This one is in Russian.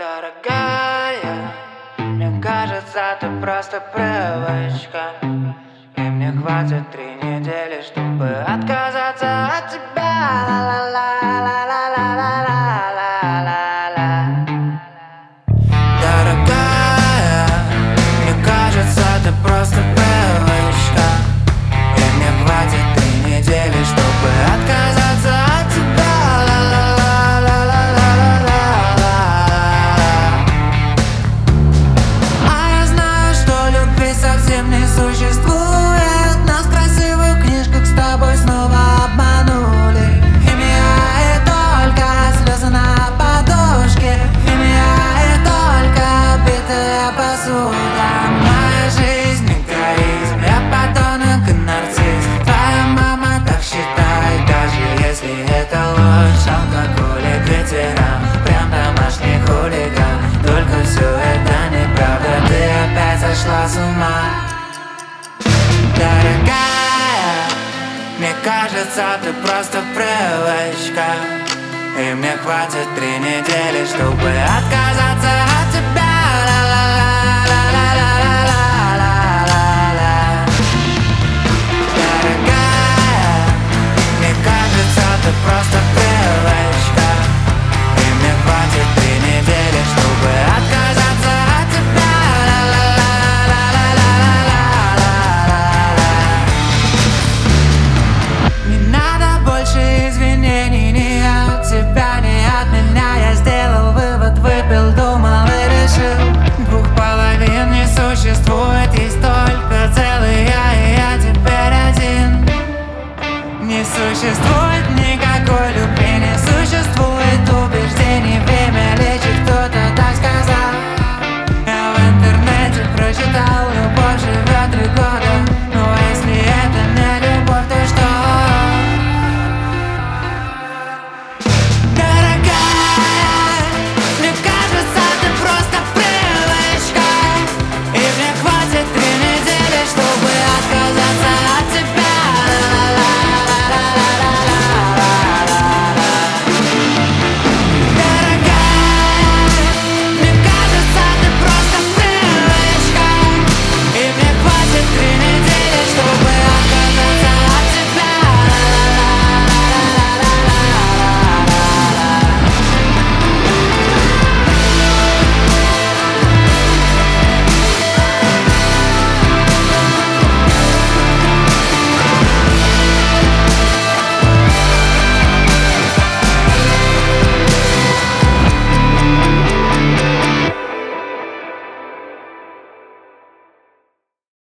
Дорогая, мне кажется, ты просто привычка, и мне хватит 3 недели, чтобы отказаться от тебя. Ла-ла-ла-ла-ла-ла-ла-ла-ла. Дорогая, мне кажется, ты просто привычка, и мне хватит 3 недели, чтобы отказаться от тебя. Совсем не существует. Нас в красивых книжках с тобой снова обманули. Химия и только слезы на подушке. Химия и только битая посуда. Моя жизнь эгоизм, я подонок и нарцисс. Твоя мама так считает, даже если это ложь. Алкоголик, ветеран, прям домашний хулиган. Только все это неправда, ты опять сошла с ума. Дорогая, мне кажется, ты просто привычка, и мне хватит 3 недели, чтобы отказаться.